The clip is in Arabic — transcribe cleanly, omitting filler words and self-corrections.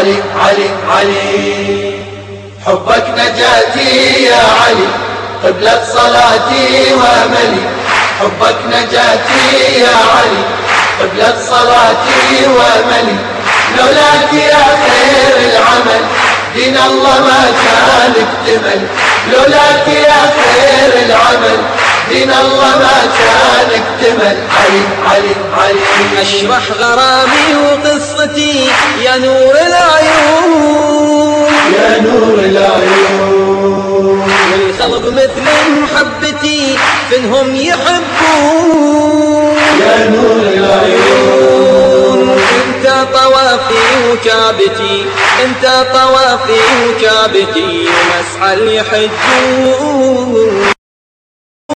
علي علي علي. حبك نجاتي يا علي، قبلة صلاتي واملي. حبك نجاتي يا علي، قبلة صلاتي واملي. لولاك يا خير العمل دين الله ما كان اكتمل. لولاك يا خير العمل دين الله ما كان اكتمل. علي علي علي. اشرح غرامي وقصتي يا نور العيون، يا نور العيون. والخلق مثل محبتي فينهم يحبون، يا نور العيون. انت طوافي وكعبتي، انت طوافي وكعبتي ومسعى يحجون.